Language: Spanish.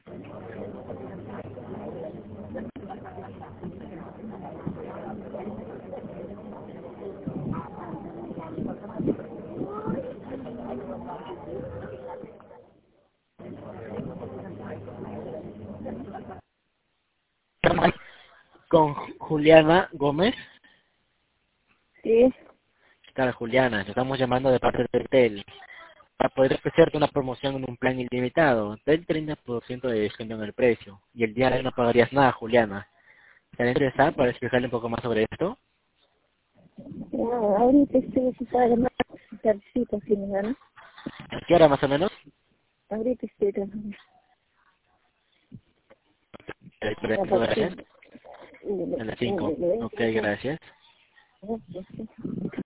Con Juliana Gómez. Sí. ¿Qué tal, Juliana? Te estamos llamando de parte de Tel para poder ofrecerte una promoción en un plan ilimitado del 30% de descuento en el precio. Y el día de hoy no pagarías nada, Juliana. ¿Te interesa para explicarle un poco más sobre esto? No, ahorita estoy ocupada más tardecito, si me dan. ¿A qué hora más o menos? Ahorita estoy trabajando. Gracias. A las 5. Ok, gracias. Gracias.